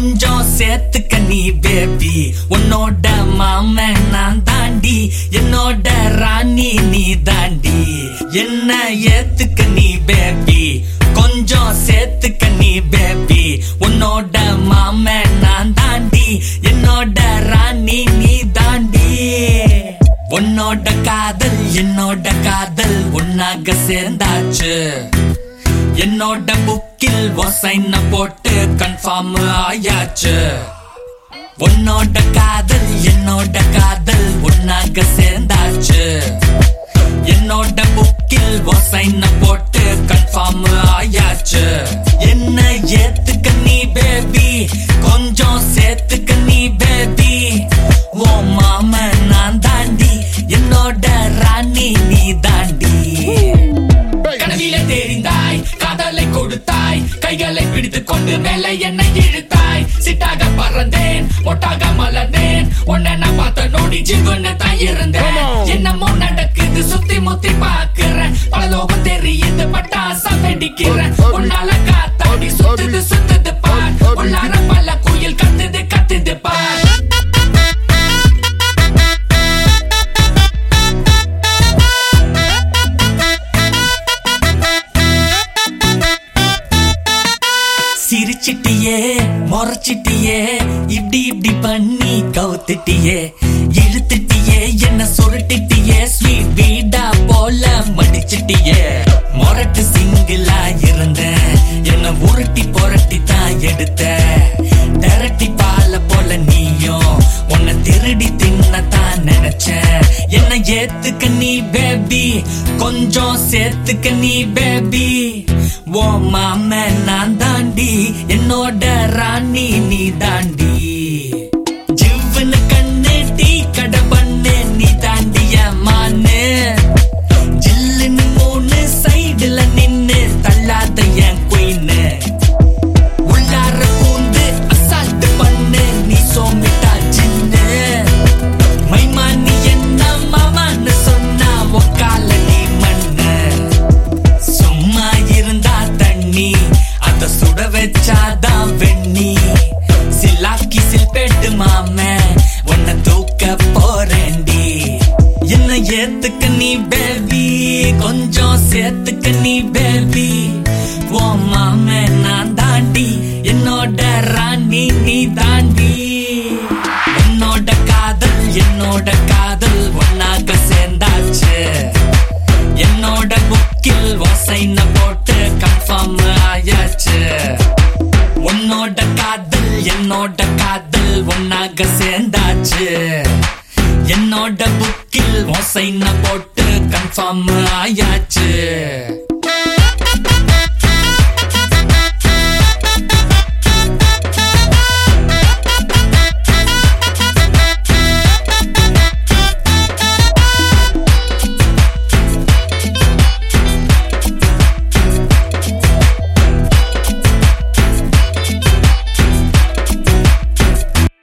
கொஞ்சம் சேர்த்துக்க நீ பேபி. உன்னோட மாமன் நான் தாண்டி, என்னோட ராணி நீ தாண்டி. என்ன ஏத்துக்க நீ பேபி, கொஞ்சம் சேர்த்துக்க நீ பேபி. உன்னோட மாமன் நான் தாண்டி, என்னோட ராணி நீ தாண்டி. உன்னோட காதல் என்னோட காதல் ஒன்னாக சேர்ந்தாச்சு. என்னோட புக்கில் சைன் போட்டு கன்ஃபார்ம் ஆயாச்சு. உன்னோட காதல் என்னோட காதல் ஒன்னாக சேர்ந்தாச்சு. என்னோட புக்கில் சைன் போட்டு கன்ஃபார்ம் ஆயாச்சு. என்ன ஏத்துக்க நீ பேபி, கொஞ்சம் சேர்த்துக்க நீ பேபி. ஓ மாமன் நான் தாண்டி, என்னோட ராணி நீ தாண்டி. கனவிலே தெரிந்தாய், காதலை கொடுத்தாய், கைகளை பிடித்துக் கொண்டு மேலே என்னை இழுத்தாய். சிட்டாக பறந்தேன், ஒட்டாக மலர்ந்தேன், உன்னை நான் பார்த்த நோடி ஜிகுன்னு தான் இருந்தேன். என்னமோ நடக்குது, சுத்தி முத்தி பாக்குறேன், பல லோகம் தெரியுது, பட்டாசா வெடிக்கிறேன். உன்னால காத்தாடி சுத்துது சுத்துது பார், உள்ளார பல குயில் கத்துது கத்துது பார். சிரிச்சிட்டியே முறைச்சிட்டியே, இப்படி இப்படி பண்ணி கவுத்திட்டியே, இழுத்துட்டியே என்ன சுருட்டிட்டியே, ஸ்வீட் பீடா போல மடிச்சிட்டியே. முரட்டு சிங்கிளா இருந்தேன், என்ன உருட்டி புரட்டி தான் எடுத்த. திரட்டி பால போல நீயும் உன்னை திருடி தின்னத்தான் நினைச்சேன். என்ன ஏத்துக்க நீ பேபி, கொஞ்சம் சேர்த்துக்க நீ பேபி. ஓ மாமன் நான் தாண்டி, என்னோட ராணி நீ தாண்டி. ஜிவ்வுன்னு கண்ணு டீ கடை பண்ணு நீ தாண்டிய மானு. ஜில்லுன்னு மூணு சைடுல நின்னு தள்ளாத என் குயின்னு. உள்ளார பூந்து அசால்ட் பண்ணு நீ சோமிட்டா சின்னு. மைமானி என்ன மாமான்னு சொன்னா ஒக்கால நீ மண்ணு. சும்மா இருந்தா தண்ணி, அத சுட வச்சாதான் வெண்ணி. சில்லாக்கி சில்பேட்டு மாமே, உன்னை தூக்க போறேண்டி. என்ன ஏத்துக்க நீ பேபி, கொஞ்சம் சேர்த்துக்க நீ பேபி. ஓ மாமே நான் தாண்டி, என்னோட ராணி நீ தாண்டி. உன்னோட காதல் என்னோட காதல் ஒன்னாக சேர்ந்தாச்சு. என்னோட புக்கில் சைன் போட்டு கன்ஃபார்ம் ஆயாச்சு. உன்னோட காதல் என்னோட காதல் ஒன்னாக சேர்ந்தாச்சு. என்னோட புக்கில் சைன் போட்டு கன்ஃபார்ம் ஆயாச்சு.